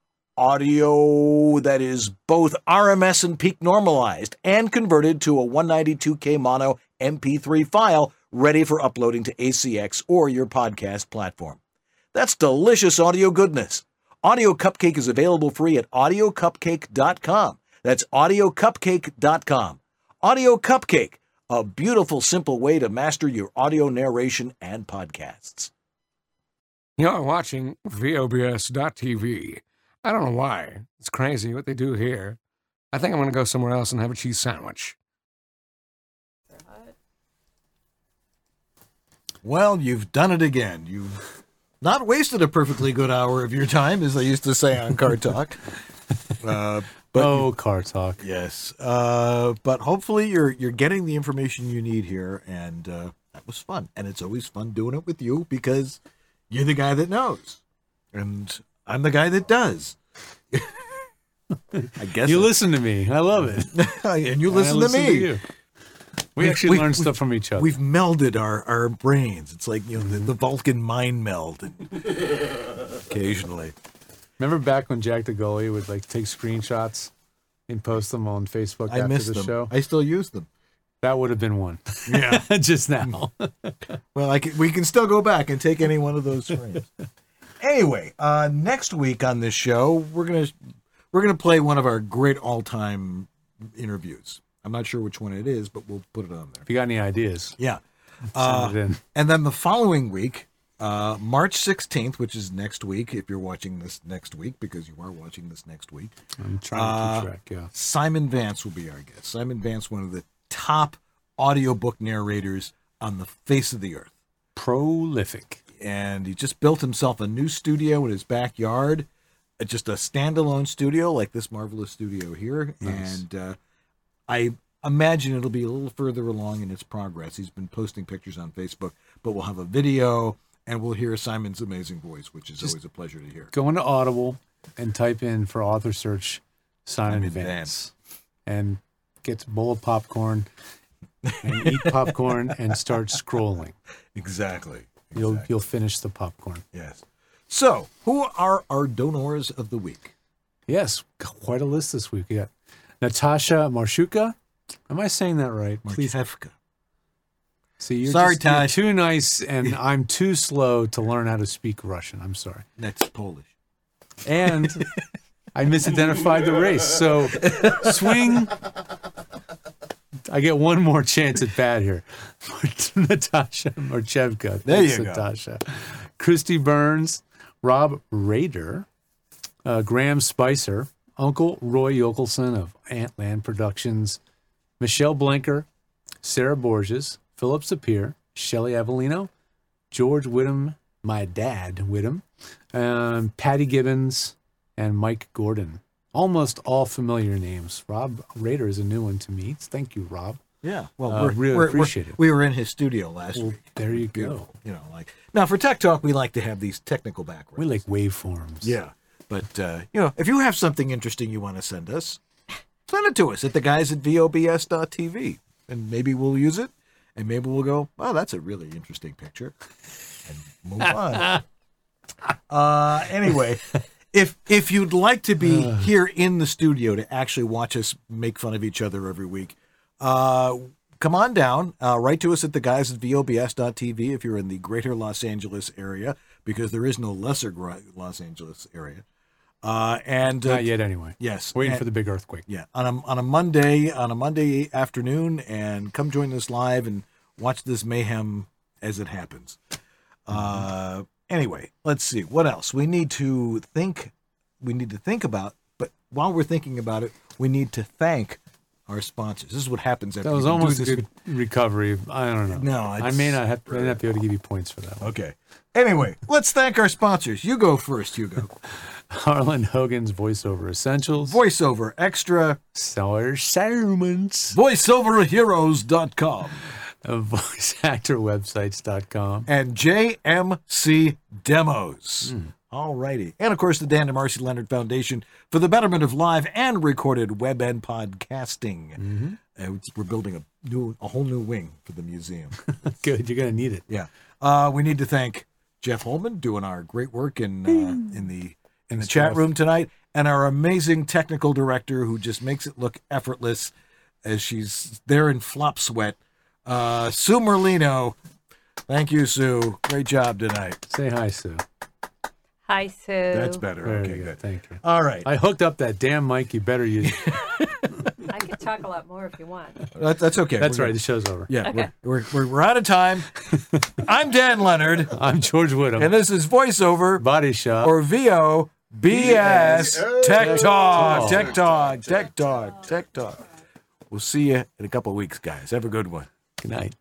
Audio that is both RMS and peak normalized and converted to a 192K mono MP3 file ready for uploading to ACX or your podcast platform. That's delicious audio goodness. Audio Cupcake is available free at audiocupcake.com. That's audiocupcake.com. Audio Cupcake, a beautiful, simple way to master your audio narration and podcasts. You're watching VOBS.TV. I don't know why. It's crazy what they do here. I think I'm going to go somewhere else and have a cheese sandwich. Well, you've done it again. You've not wasted a perfectly good hour of your time, as I used to say on Car Talk. Car Talk. Yes. But hopefully you're getting the information you need here, and that was fun. And it's always fun doing it with you because you're the guy that knows. And I'm the guy that does. I guess you listen to me. I love it. And you listen to me. To you. We actually learn stuff from each other. We've melded our brains. It's like, the Vulcan mind meld. Occasionally. Remember back when Jack the Goalie would take screenshots and post them on Facebook after the show? I still use them. That would have been one. Yeah. Just now. Well, we can still go back and take any one of those frames. Anyway, next week on this show, we're gonna play one of our great all-time interviews. I'm not sure which one it is, but we'll put it on there. If you got any ideas, yeah, send it in. And then the following week, March 16th, which is next week, if you're watching this next week, because you are watching this next week. I'm trying to keep track. Yeah, Simon Vance will be our guest. Simon Vance, one of the top audiobook narrators on the face of the earth. Prolific. And he just built himself a new studio in his backyard, just a standalone studio like this marvelous studio here. Nice. And I imagine it'll be a little further along in its progress. He's been posting pictures on Facebook, but we'll have a video and we'll hear Simon's amazing voice, which is always a pleasure to hear. Go into Audible and type in for author search Simon Vance and get a bowl of popcorn and eat popcorn and start scrolling. Exactly. You'll finish the popcorn. Yes. So, who are our donors of the week? Yes, quite a list this week. We got Natasha Marshuka. Am I saying that right? Please. See, you're sorry, you're too nice, and I'm too slow to learn how to speak Russian. I'm sorry. That's Polish. And I misidentified the race. So, swing. I get one more chance at bat here. Natasha Marchevka. There you go. Natasha. Christy Burns, Rob Rader, Graham Spicer, Uncle Roy Yokelson of Antland Productions, Michelle Blanker, Sarah Borges, Philip Sapir, Shelley Avellino, George Whittam, my dad Whittam, Patty Gibbons, and Mike Gordon. Almost all familiar names. Rob Rader is a new one to me. Thank you, Rob. Yeah, well, really appreciate it. We were in his studio last week. There you go. You know, like now for Tech Talk, we like to have these technical backgrounds. We like waveforms. Yeah, but you know, if you have something interesting you want to send us, send it to us at theguys@vobs.tv, and maybe we'll use it, and maybe we'll go, oh, that's a really interesting picture, and move on. Anyway. If you'd like to be here in the studio to actually watch us make fun of each other every week, come on down. Write to us at theguys@vobs.tv if you're in the greater Los Angeles area, because there is no lesser Los Angeles area. And not yet anyway. Yes. Waiting for the big earthquake. Yeah. On a Monday afternoon, and come join us live and watch this mayhem as it happens. Anyway, let's see. What else? We need to think about, but while we're thinking about it, we need to thank our sponsors. This is what happens after that was almost a good recovery. I don't know. No, I may not be able to give you points for that one. Okay. Anyway, let's thank our sponsors. You go first, Hugo. Harlan Hogan's Voiceover Essentials. Voiceover Extra. Sour Sermons. VoiceOverHeroes.com. VoiceActorWebsites.com. And JMC Demos. All righty. And, of course, the Dan DeMarcy Leonard Foundation for the betterment of live and recorded web and podcasting. We're building a whole new wing for the museum. Good. You're going to need it. Yeah. We need to thank Jeff Holman doing our great work in the chat room tonight, and our amazing technical director who just makes it look effortless as she's there in flop sweat. Sue Merlino. Thank you, Sue. Great job tonight. Say hi, Sue. Hi, Sue. That's better. Very Okay, good. Thank you. All right. I hooked up that damn mic. You better use it. I could talk a lot more if you want. That's okay. That's right. The show's over. Yeah, Okay. we're out of time. I'm Dan Leonard. I'm George Whittam. And this is Voiceover Body Shop. or VOBS Tech Talk. Tech Talk. Tech Talk. Tech Talk. We'll see you in a couple of weeks, guys. Have a good one. Good night.